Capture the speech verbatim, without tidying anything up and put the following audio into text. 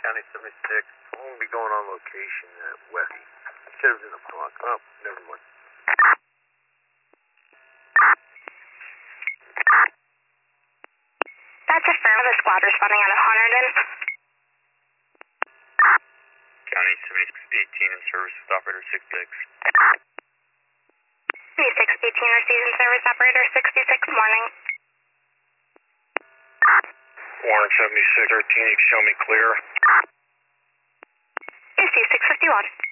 County seventy-six. I'm going to be going on location at Westy. I said it was in the park. Oh, never mind. That's affirmative. The squad responding out of Hunterdon. County seventy-six eighteen in service with operator sixty-six. seventy-six eighteen received in service operator sixty-six morning. Warren seventy-six thirteen, you can show me clear. A C six fifty-one.